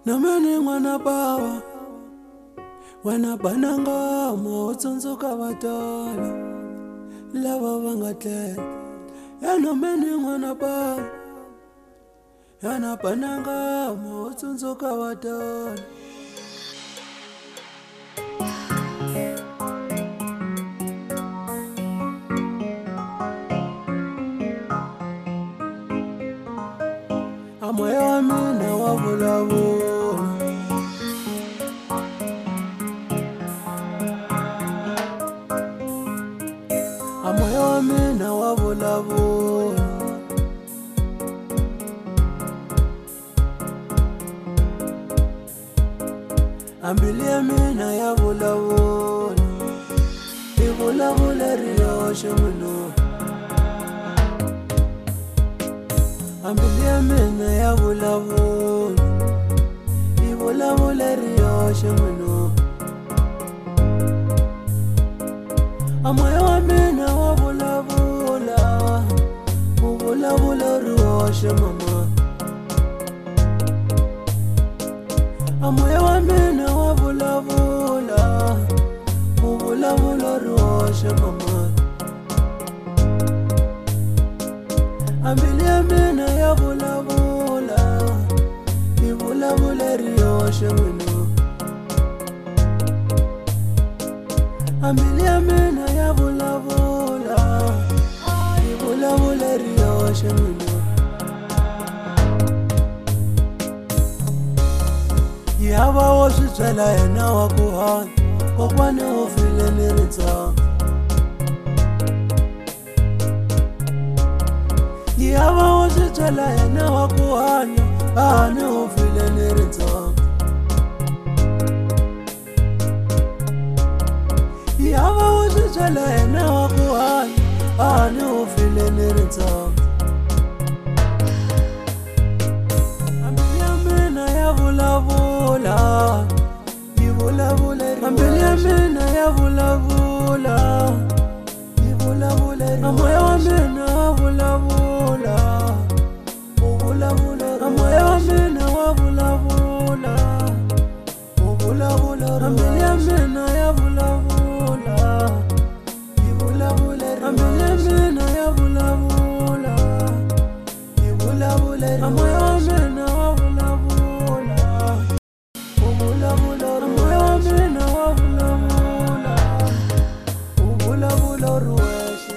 Nameni ngwana bawa wena bananga mo tsonzoka batala lava vangatlela ya nameni ngwana bawa yana bananga mo tsonzoka batala amoya wa mina wa vulavula amoya wa mina wa vulavula ambili ya mina ya vulavula ivulavula riyoxe muno ambili ya mina ya vulavula ivulavula riyoxe muno amoya wa mina wa vulavula uvulavula riyoxe mama amoya wa mina wa vulavula uvulavula riyoxe mama ambili ya mina ya vulavula ivulavula riyoxe muno ambili ya mina ya vulavula ivulavula riyoxe muno yava wo swi byela yena wa ku hanya kokwani wo file ni ritsongo yava wo swi byela yena wa ku hanya ani wo file ni ritsongo yava wo swi byela yena wa ku hanya ani wo file ni ritsongo ambili ya mina ya vulavula ivulavula ambili ya mina ya vulavula ivulavula amoya wa mina wa vulavula uvulavula amoya wa mina wa vulavula uvulavula ambili ya mina ya vulavula ivulavula ambili ya mina ya vulavula ivulavula amoya wa mina wa vulavula uvulavula amoya wa mina wa vulavula uvulavula ruwexe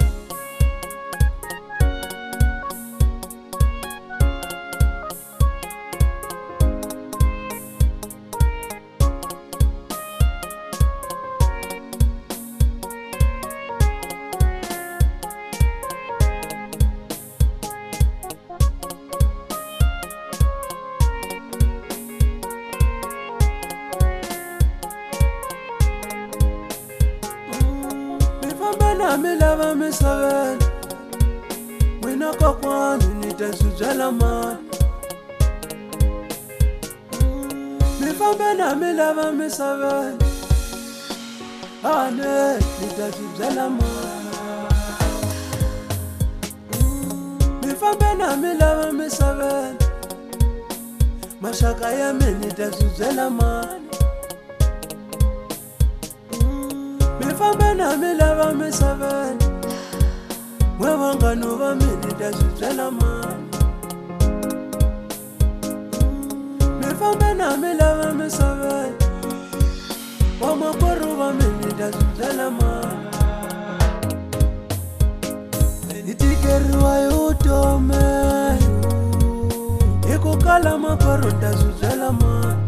mi lava misaveni wina kokwani ni ta swi byela mani mi fambe na mi lava misaveni ane ni ta swi byela mani mi fambe na mi lava misaveni maxaka ya mi ni ta swi byela mani fambe na mi lava misaveni we vanghano va mina ta swi byela mani mi fambe na mi lava misaveni vamakwerhu va mina ta swi byela mani ni tikeriwa hi vutomi hi ku kala makwerhu ta swi byela mani